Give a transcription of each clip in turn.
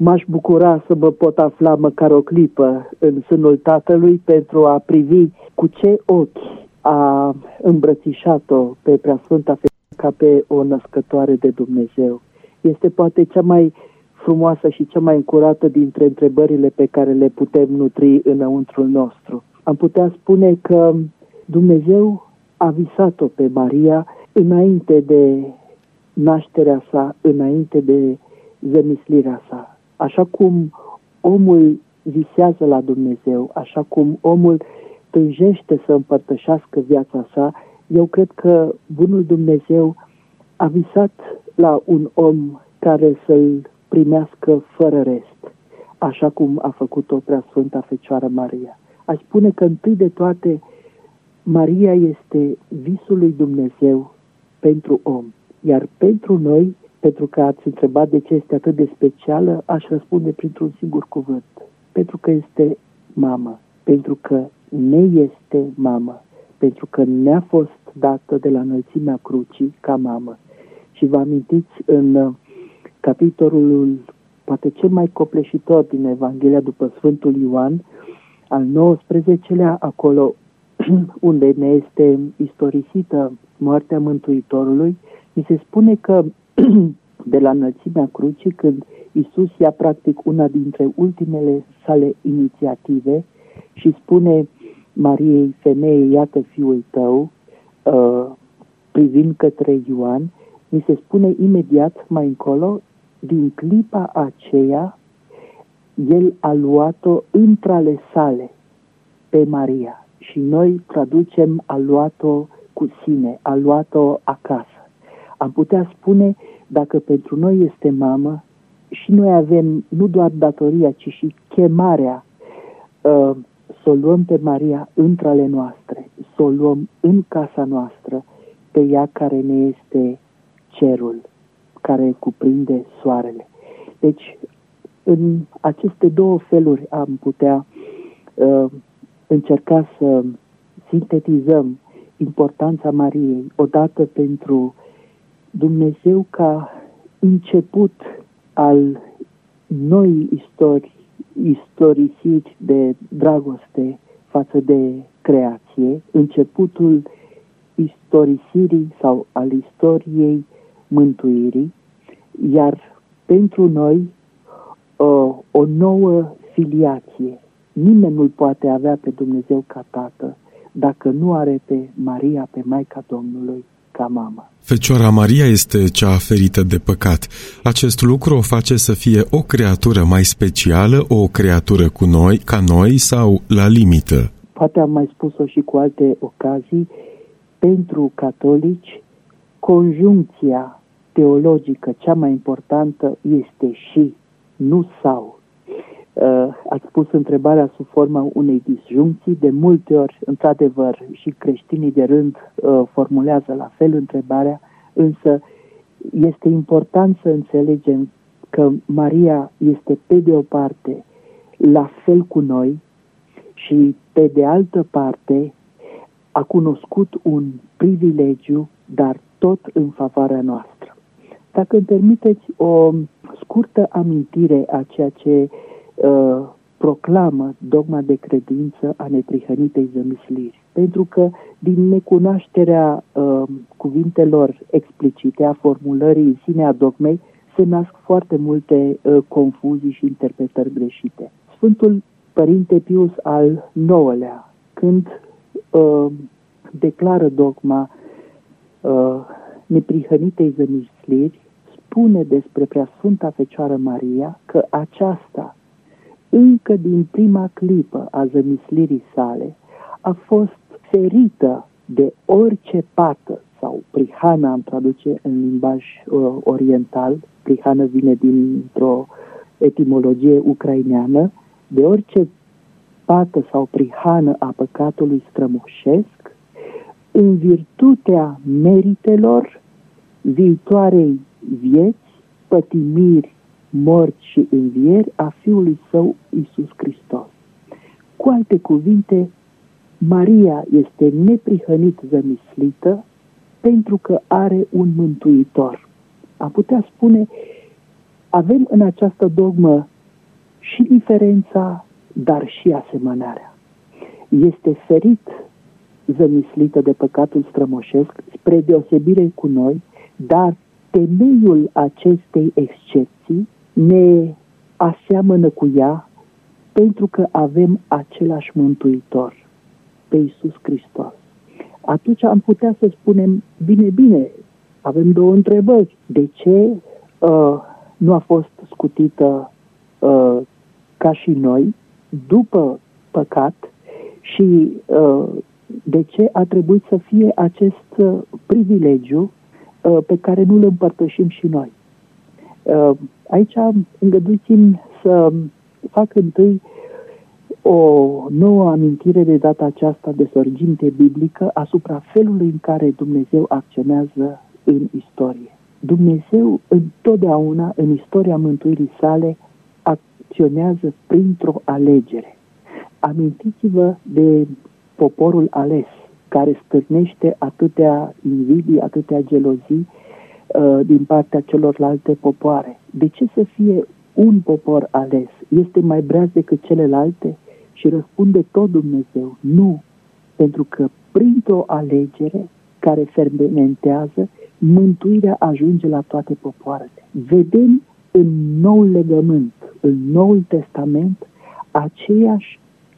m-aș bucura să mă pot afla măcar o clipă în sânul Tatălui pentru a privi cu ce ochi a îmbrățișat-o pe Preasfânta Fecioară ca pe o născătoare de Dumnezeu. Este poate cea mai frumoasă și cea mai încurată dintre întrebările pe care le putem nutri înăuntrul nostru. Am putea spune că Dumnezeu a visat-o pe Maria înainte de nașterea sa, înainte de zămislirea sa. Așa cum omul visează la Dumnezeu, așa cum omul tânjește să împărtășească viața sa, eu cred că bunul Dumnezeu a visat la un om care să-l primească fără rest, așa cum a făcut-o Preasfânta Fecioară Maria. Aș spune că întâi de toate Maria este visul lui Dumnezeu pentru om, iar pentru noi, pentru că ați întrebat de ce este atât de specială, aș răspunde printr-un singur cuvânt. Pentru că este mamă, pentru că ne este mamă, pentru că ne-a fost dată de la înălțimea crucii ca mamă. Și vă amintiți în capitolul poate cel mai copleșitor din Evanghelia după Sfântul Ioan, al 19-lea, acolo unde ne este istorisită moartea Mântuitorului, mi se spune că de la înălțimea crucii, când Iisus ia practic una dintre ultimele sale inițiative și spune Mariei, femeie, iată fiul tău, privind către Ioan, mi se spune imediat mai încolo, din clipa aceea, el a luat-o între ale sale pe Maria. Și noi traducem a luat-o cu sine, a luat-o acasă. Am putea spune, dacă pentru noi este mamă, și noi avem nu doar datoria, ci și chemarea să o luăm pe Maria între ale noastre, să o luăm în casa noastră, pe ea care ne este cerul, care cuprinde soarele. Deci, în aceste două feluri am putea încerca să sintetizăm importanța Mariei, odată pentru Dumnezeu ca început al noii istorisiri de dragoste față de creație, începutul istorisirii sau al istoriei mântuirii, iar pentru noi o nouă filiație. Nimeni nu-L poate avea pe Dumnezeu ca tată dacă nu are pe Maria, pe Maica Domnului, ca mamă. Fecioara Maria este cea ferită de păcat. Acest lucru o face să fie o creatură mai specială, o creatură cu noi, ca noi sau la limită. Poate am mai spus-o și cu alte ocazii, pentru catolici, conjuncția teologică cea mai importantă este și, nu sau. Ați pus întrebarea sub forma unei disjuncții. De multe ori, într-adevăr, și creștinii de rând formulează la fel întrebarea, însă este important să înțelegem că Maria este pe de o parte la fel cu noi și pe de altă parte a cunoscut un privilegiu, dar tot în favoarea noastră. Dacă îmi permiteți o scurtă amintire a ceea ce proclamă dogma de credință a neprihănitei zămisliri. Pentru că din necunoașterea cuvintelor explicite, a formulării în sine a dogmei, se nasc foarte multe confuzii și interpretări greșite. Sfântul Părinte Pius al IX-lea, când declară dogma neprihănitei zămisliri, spune despre Preasfânta Fecioară Maria că aceasta, încă din prima clipă a zămislirii sale, a fost ferită de orice pată, sau prihană am traduce în limbaj oriental, prihană vine dintr-o etimologie ucraineană, de orice pată sau prihană a păcatului strămoșesc, în virtutea meritelor viitoarei vieți, pătimiri, morți și învieri a Fiului Său Iisus Hristos. Cu alte cuvinte, Maria este neprihănit zămislită pentru că are un mântuitor. Am putea spune, avem în această dogmă și diferența, dar și asemănarea. Este ferit, zămislită de păcatul strămoșesc, spre deosebire cu noi, dar temeiul acestei excepții ne aseamănă cu ea pentru că avem același Mântuitor, pe Iisus Hristos. Atunci am putea să spunem, bine, avem două întrebări. De ce nu a fost scutită ca și noi după păcat și de ce a trebuit să fie acest privilegiu pe care nu îl împărtășim și noi? Aici îngăduiți-mi să fac întâi o nouă amintire de data aceasta de sorginte biblică asupra felului în care Dumnezeu acționează în istorie. Dumnezeu întotdeauna în istoria mântuirii sale acționează printr-o alegere. Amintiți-vă de poporul ales, care stârnește atâtea invidii, atâtea gelozii din partea celorlalte popoare. De ce să fie un popor ales? Este mai breaz decât celelalte? Și răspunde tot Dumnezeu, nu, pentru că printr-o alegere care fermentează, mântuirea ajunge la toate popoarele. Vedem în Noul Legământ, în Noul Testament, aceeași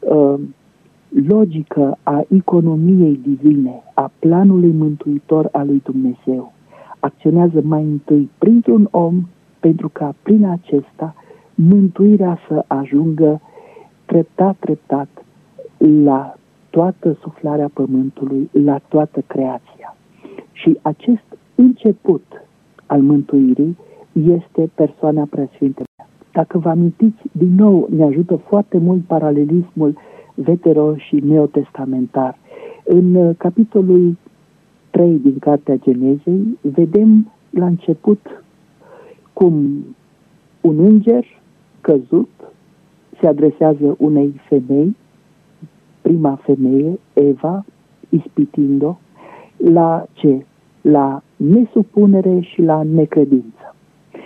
logică a economiei divine, a planului mântuitor al lui Dumnezeu. Acționează mai întâi printr-un om, pentru ca prin acesta mântuirea să ajungă treptat la toată suflarea pământului, la toată creația. Și acest început al mântuirii este persoana Preasfinte. Dacă vă amintiți, din nou ne ajută foarte mult paralelismul vetero- și neotestamentar. În capitolul 3 din Cartea Genezei vedem la început cum un înger căzut se adresează unei femei, prima femeie, Eva, ispitind-o, la ce? La nesupunere și la necredință.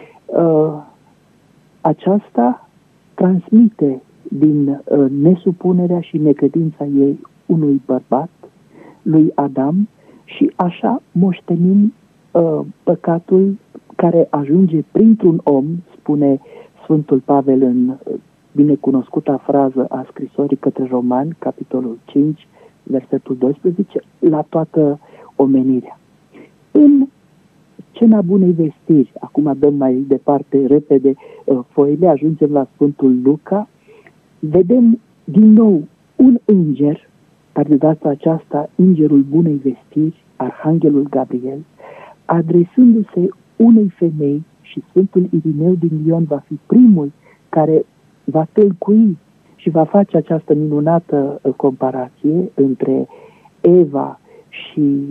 Aceasta transmite din nesupunerea și necredința ei unui bărbat, lui Adam, și așa moștenim păcatul care ajunge printr-un om, spune Sfântul Pavel în binecunoscuta frază a scrisorii către Romani, capitolul 5, versetul 12, la toată omenirea. În Scena Bunei Vestiri, acum dăm mai departe repede foile, ajungem la Sfântul Luca, vedem din nou un înger, dar de data aceasta îngerul Bunei Vestiri, Arhanghelul Gabriel, adresându-se unei femei, și Sfântul Irineu din Lion va fi primul care va tâlcui și va face această minunată comparație între Eva și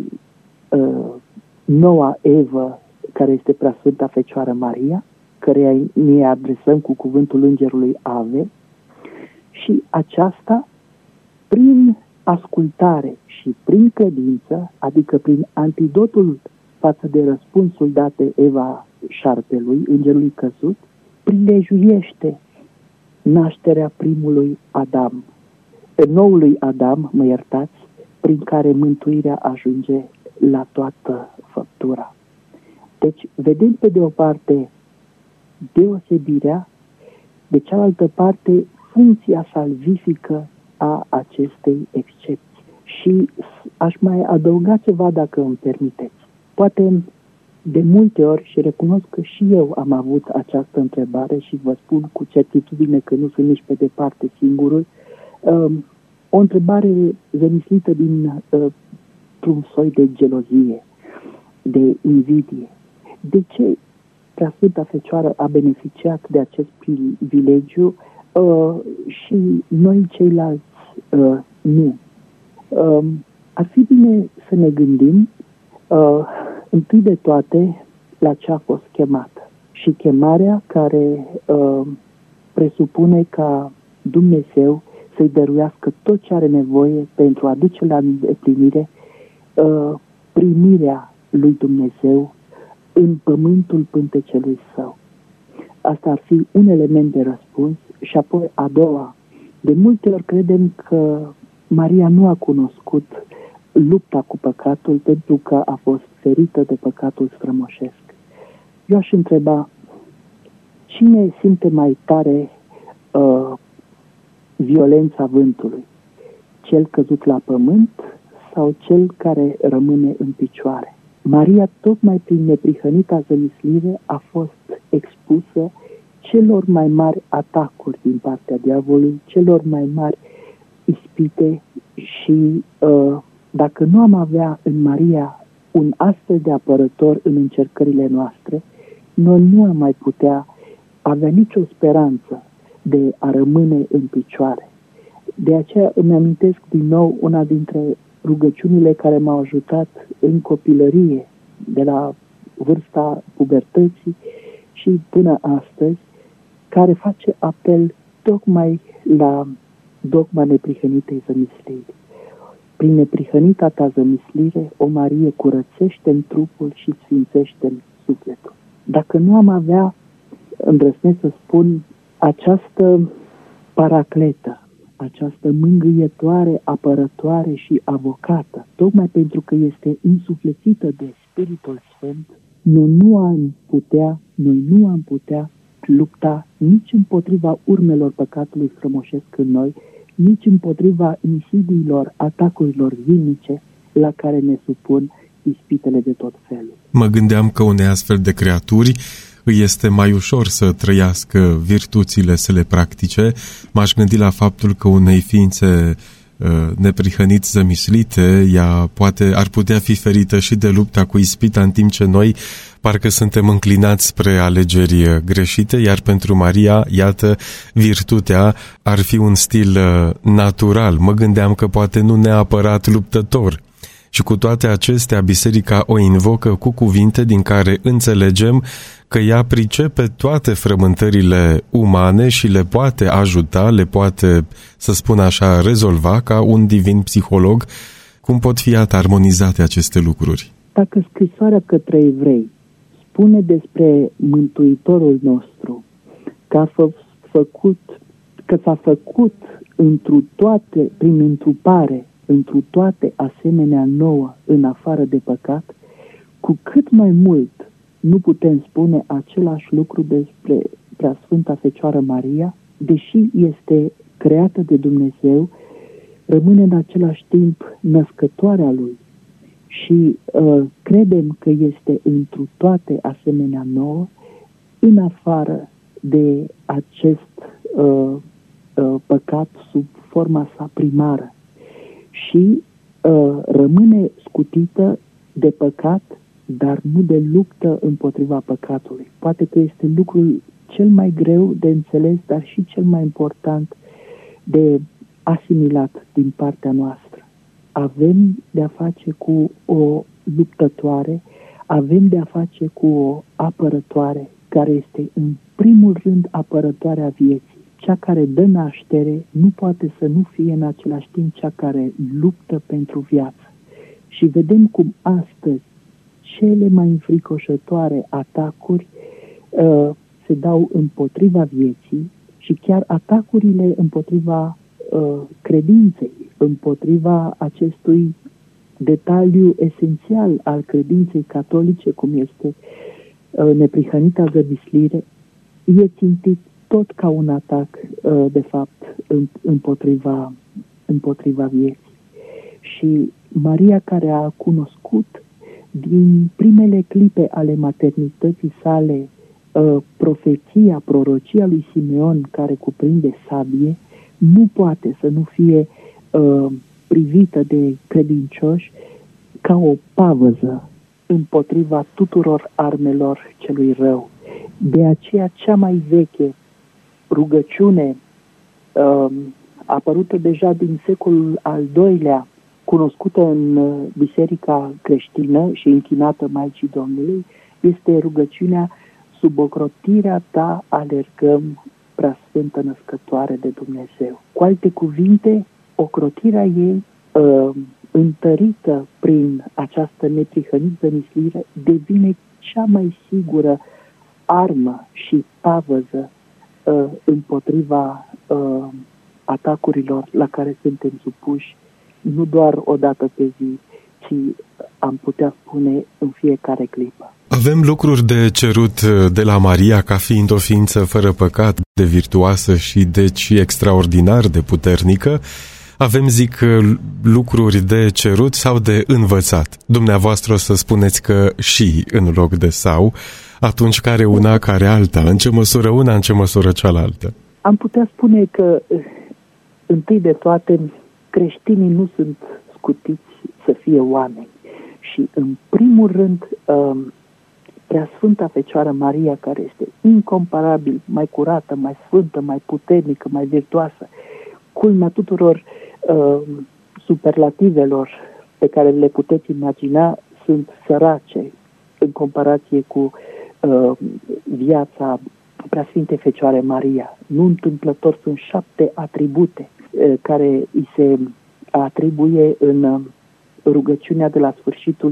noua Evă, care este Preasfânta Fecioară Maria, căreia ne adresăm cu cuvântul îngerului Ave, și aceasta prin ascultare și prin credință, adică prin antidotul față de răspunsul dat de Eva șarpelui, îngerului căzut, prilejuiește nașterea primului Adam, noului Adam, mă iertați, prin care mântuirea ajunge la toată făptura. Deci, vedem pe de o parte deosebirea, de cealaltă parte funcția salvifică a acestei excepții. Și aș mai adăuga ceva, dacă îmi permiteți. Poate de multe ori, și recunosc că și eu am avut această întrebare și vă spun cu certitudine că nu sunt nici pe departe singurul, o întrebare zămislită dintr-un soi de gelozie, de invidie. De ce Preasfânta Fecioară a beneficiat de acest privilegiu și noi ceilalți nu? Ar fi bine să ne gândim întâi de toate la ce a fost chemată. Și chemarea care presupune ca Dumnezeu să-i dăruiască tot ce are nevoie pentru a duce la îndeplinire primirea lui Dumnezeu în pământul pântecelui său. Asta ar fi un element de răspuns. Și apoi a doua, de multe ori credem că Maria nu a cunoscut lupta cu păcatul pentru că a fost ferită de păcatul strămoșesc. Eu aș întreba, cine simte mai tare violența vântului? Cel căzut la pământ sau cel care rămâne în picioare? Maria, tocmai prin neprihănita zămislire, a fost expusă celor mai mari atacuri din partea diavolului, celor mai mari ispite și dacă nu am avea în Maria un astfel de apărător în încercările noastre, noi nu am mai putea avea nicio speranță de a rămâne în picioare. De aceea îmi amintesc din nou una dintre rugăciunile care m-au ajutat în copilărie, de la vârsta pubertății și până astăzi, care face apel tocmai la dogma neprihănitei zămisliri. Prin neprihănita ta zămislire, o Marie curățește-mi trupul și sfințește-mi sufletul. Dacă nu am avea, îndrăznesc să spun, această paracletă, această mângâietoare, apărătoare și avocată, tocmai pentru că este însuflețită de Spiritul Sfânt, noi nu am putea lupta nici împotriva urmelor păcatului strămoșesc în noi, nici împotriva insidiilor, atacurilor zilnice la care ne supun ispitele de tot felul. Mă gândeam că unei astfel de creaturi îi este mai ușor să trăiască virtuțile, să le practice. M-aș gândi la faptul că unei ființe neprihănit zămislite, ea ar putea fi ferită și de lupta cu ispita, în timp ce noi parcă suntem înclinați spre alegeri greșite, iar pentru Maria, iată, virtutea ar fi un stil natural. Mă gândeam că poate nu neapărat luptător. Și cu toate acestea, biserica o invocă cu cuvinte din care înțelegem că ea pricepe toate frământările umane și le poate ajuta, le poate, să spun așa, rezolva ca un divin psiholog. Cum pot fi armonizate aceste lucruri? Dacă scrisoarea către evrei spune despre Mântuitorul nostru că s-a făcut întru toate, prin întrupare, întru toate asemenea nouă, în afară de păcat, cu cât mai mult nu putem spune același lucru despre Preasfânta Fecioară Maria, deși este creată de Dumnezeu, rămâne în același timp născătoarea Lui și credem că este întru toate asemenea nouă, în afară de acest păcat sub forma sa primară. Și rămâne scutită de păcat, dar nu de luptă împotriva păcatului. Poate că este lucrul cel mai greu de înțeles, dar și cel mai important de asimilat din partea noastră. Avem de-a face cu o luptătoare, avem de-a face cu o apărătoare, care este în primul rând apărătoarea vieții. Cea care dă naștere nu poate să nu fie în același timp cea care luptă pentru viață. Și vedem cum astăzi cele mai înfricoșătoare atacuri se dau împotriva vieții și chiar atacurile împotriva credinței, împotriva acestui detaliu esențial al credinței catolice, cum este neprihănita zămislire, e țintit tot ca un atac, de fapt, împotriva vieții. Și Maria, care a cunoscut din primele clipe ale maternității sale profeția, prorocia lui Simeon, care cuprinde sabie, nu poate să nu fie privită de credincioși ca o pavăză împotriva tuturor armelor celui rău. De aceea cea mai veche rugăciune apărută deja din secolul al II-lea, cunoscută în biserica creștină și închinată Maicii Domnului, este rugăciunea: sub ocrotirea ta alergăm, Preasfântă Născătoare de Dumnezeu. Cu alte cuvinte, ocrotirea ei, întărită prin această neprihănită zămislire, devine cea mai sigură armă și pavăză împotriva atacurilor la care suntem supuși, nu doar o dată pe zi, ci am putea spune în fiecare clipă. Avem lucruri de cerut de la Maria ca fiind o ființă fără păcat, de virtuoasă și deci extraordinar de puternică. Avem, zic, lucruri de cerut sau de învățat. Dumneavoastră o să spuneți că și în loc de sau, atunci care una, care alta, în ce măsură una, în ce măsură cealaltă? Am putea spune că, întâi de toate, creștinii nu sunt scutiți să fie oameni. Și, în primul rând, Preasfânta Fecioară Maria, care este incomparabil mai curată, mai sfântă, mai puternică, mai virtuoasă, culmea tuturor superlativelor pe care le puteți imagina, sunt sărace în comparație cu viața Preasfintei Fecioare Maria. Nu întâmplător sunt 7 atribute care îi se atribuie în rugăciunea de la sfârșitul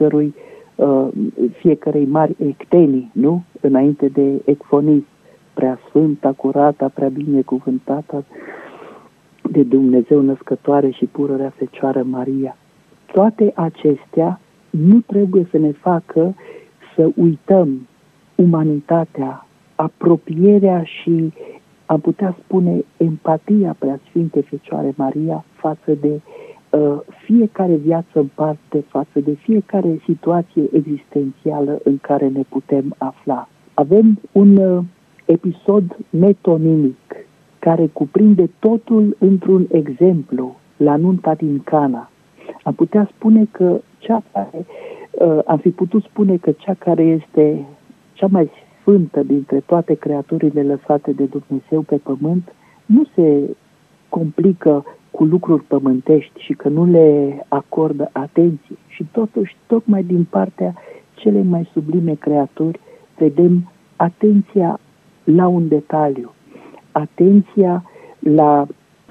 fiecărei mari ectenii, nu? Înainte de ecfonism. Preasfânta, curata, prea binecuvântată de Dumnezeu născătoare și pururea Fecioară Maria. Toate acestea nu trebuie să ne facă să uităm umanitatea, apropierea și, am putea spune, empatia Preasfintei Fecioare Maria față de fiecare viață în parte, față de fiecare situație existențială în care ne putem afla. Avem un episod metonimic care cuprinde totul într-un exemplu, la nunta din Cana. Am putea spune că am fi putut spune că cea care este cea mai sfântă dintre toate creaturile lăsate de Dumnezeu pe pământ nu se complică cu lucruri pământești și că nu le acordă atenție. Și totuși, tocmai din partea cele mai sublime creaturi, vedem atenția la un detaliu, atenția la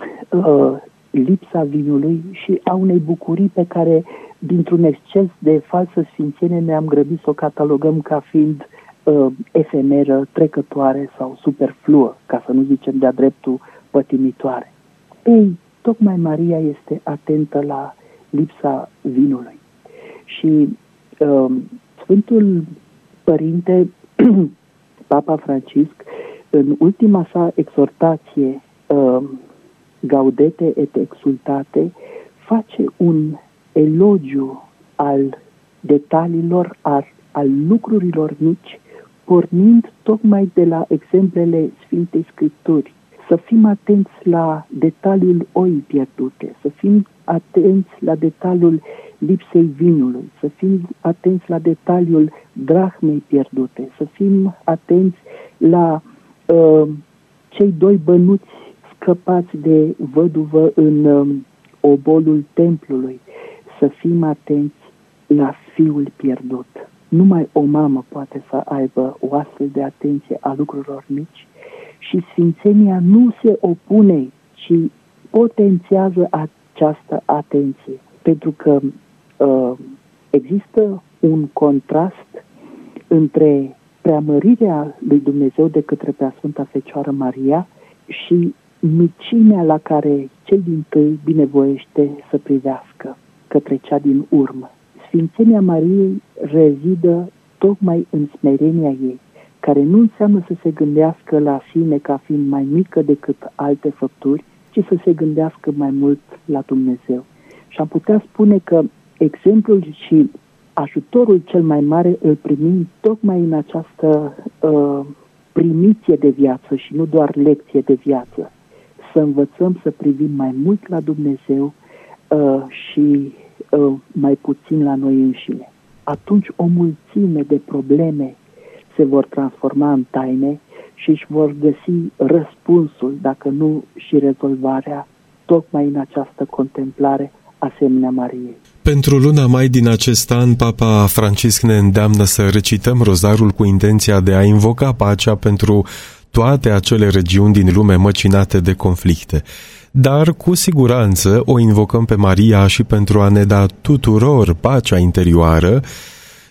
lipsa vinului și a unei bucurii pe care, dintr-un exces de falsă sfințenie, ne-am grăbit să o catalogăm ca fiind efemeră, trecătoare sau superfluă, ca să nu zicem de-a dreptul pătimitoare. Ei, tocmai Maria este atentă la lipsa vinului. Și Sfântul Părinte Papa Francisc, în ultima sa exhortație Gaudete et Exsultate, face un elogiu al detaliilor, al lucrurilor mici, pornind tocmai de la exemplele Sfintei Scripturi. Să fim atenți la detaliul oii pierdute, să fim atenți la detaliul lipsei vinului, să fim atenți la detaliul drahmei pierdute, să fim atenți la cei 2 bănuți scăpați de văduvă în obolul templului, să fim atenți la fiul pierdut. Numai o mamă poate să aibă o astfel de atenție a lucrurilor mici și sfințenia nu se opune, ci potențiază această atenție. Pentru că există un contrast între preamărirea lui Dumnezeu de către Preasfânta Fecioară Maria și micimea la care cel dintâi binevoiește să privească către cea din urmă. Sfințenia Mariei rezidă tocmai în smerenia ei, care nu înseamnă să se gândească la sine ca fiind mai mică decât alte făpturi, ci să se gândească mai mult la Dumnezeu. Și am putea spune că exemplul și ajutorul cel mai mare îl primim tocmai în această primiție de viață și nu doar lecție de viață. Să învățăm să privim mai mult la Dumnezeu și mai puțin la noi înșine. Atunci o mulțime de probleme se vor transforma în taine și își vor găsi răspunsul, dacă nu și rezolvarea, tocmai în această contemplare asemenea Mariei. Pentru luna mai din acest an, Papa Francisc ne îndeamnă să recităm rozarul cu intenția de a invoca pacea pentru toate acele regiuni din lume măcinate de conflicte. Dar, cu siguranță, o invocăm pe Maria și pentru a ne da tuturor pacea interioară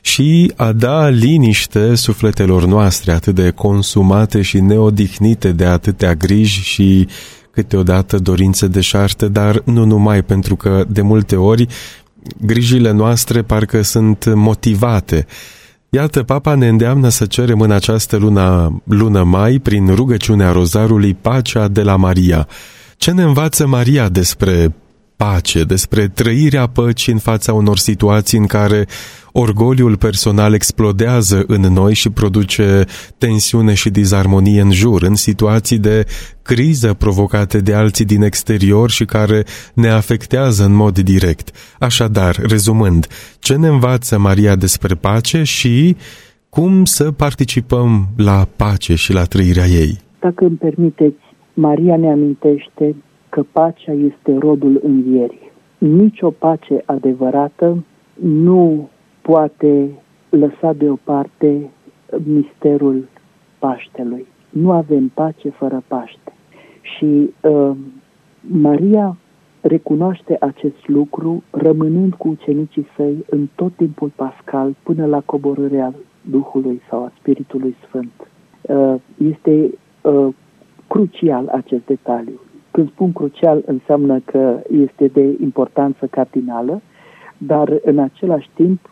și a da liniște sufletelor noastre atât de consumate și neodihnite de atâtea griji și câteodată dorințe deșarte, dar nu numai, pentru că de multe ori grijile noastre parcă sunt motivate. Iată, Papa ne îndeamnă să cerem în această lună mai, prin rugăciunea Rozarului, pacea de la Maria. Ce ne învață Maria despre pace, despre trăirea păcii în fața unor situații în care orgoliul personal explodează în noi și produce tensiune și dizarmonie în jur, în situații de criză provocate de alții din exterior și care ne afectează în mod direct. Așadar, rezumând, ce ne învață Maria despre pace și cum să participăm la pace și la trăirea ei? Dacă îmi permiteți, Maria ne amintește că pacea este rodul învierii. Nici o pace adevărată nu poate lăsa deoparte misterul Paștelui. Nu avem pace fără Paște. Și Maria recunoaște acest lucru rămânând cu ucenicii săi în tot timpul pascal până la coborârea Duhului sau a Spiritului Sfânt. Este crucial acest detaliu. Când spun crucial, înseamnă că este de importanță cardinală, dar în același timp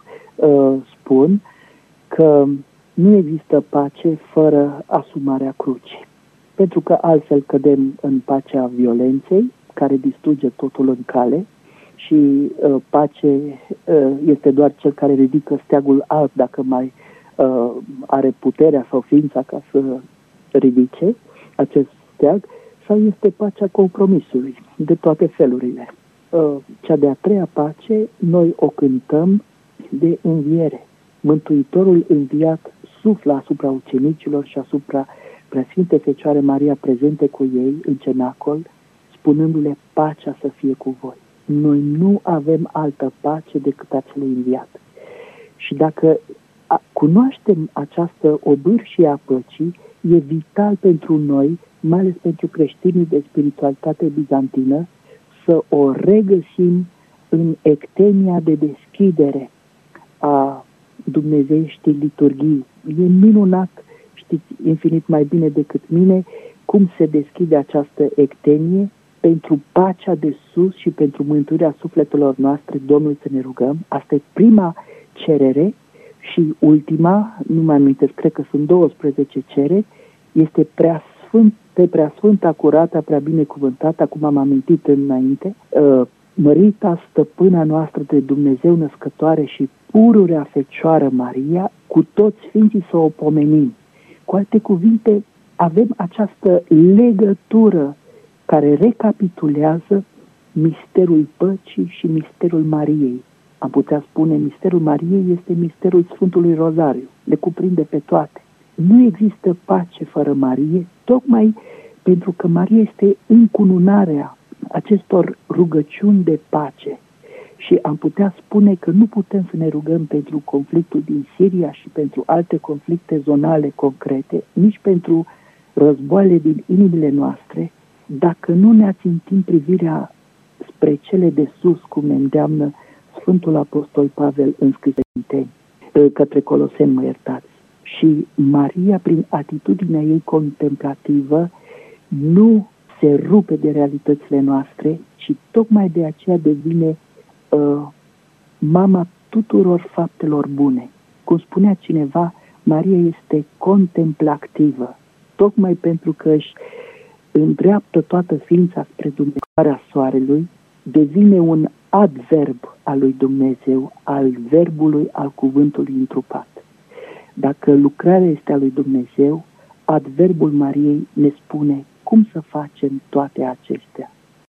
spun că nu există pace fără asumarea crucii. Pentru că altfel cădem în pacea violenței, care distruge totul în cale, și pace este doar cel care ridică steagul alb dacă mai are puterea sau ființa ca să ridice acest steag, sau este pacea compromisului de toate felurile. Cea de-a treia pace, noi o cântăm de înviere. Mântuitorul înviat suflă asupra ucenicilor și asupra Preasfinte Fecioare Maria prezente cu ei în cenacol, spunându-le pacea să fie cu voi. Noi nu avem altă pace decât acel înviat. Și dacă cunoaștem această obârșie a păcii, e vital pentru noi, mai ales pentru creștinii de spiritualitate bizantină, să o regăsim în ectenia de deschidere a dumnezeieștii liturghii. E minunat, știți infinit mai bine decât mine, cum se deschide această ectenie pentru pacea de sus și pentru mântuirea sufletelor noastre. Domnul, să ne rugăm. Asta e prima cerere. Și ultima, nu mai amintesc, cred că sunt 12 cereri, este preasfânta, curată, prea binecuvântată, acum am amintit înainte, mărita stăpâna noastră de Dumnezeu născătoare și pururea Fecioară Maria, cu toți sfinții să o pomenim. Cu alte cuvinte, avem această legătură care recapitulează misterul păcii și misterul Mariei. Am putea spune, misterul Mariei este misterul Sfântului Rozariu, le cuprinde pe toate. Nu există pace fără Marie, tocmai pentru că Maria este încununarea acestor rugăciuni de pace. Și am putea spune că nu putem să ne rugăm pentru conflictul din Siria și pentru alte conflicte zonale concrete, nici pentru războaiele din inimile noastre, dacă nu ne ațintim privirea spre cele de sus, cum ne îndeamnă Sfântul Apostol Pavel în Scriseni, către Coloseni, mă iertați. Și Maria, prin atitudinea ei contemplativă, nu se rupe de realitățile noastre, ci tocmai de aceea devine mama tuturor faptelor bune. Cum spunea cineva, Maria este contemplativă, tocmai pentru că își îndreaptă toată ființa spre Dumnezeirea Soarelui, devine un adverb al lui Dumnezeu, al verbului, al cuvântului întrupat. Dacă lucrarea este a lui Dumnezeu, adverbul Mariei ne spune cum să facem toate acestea.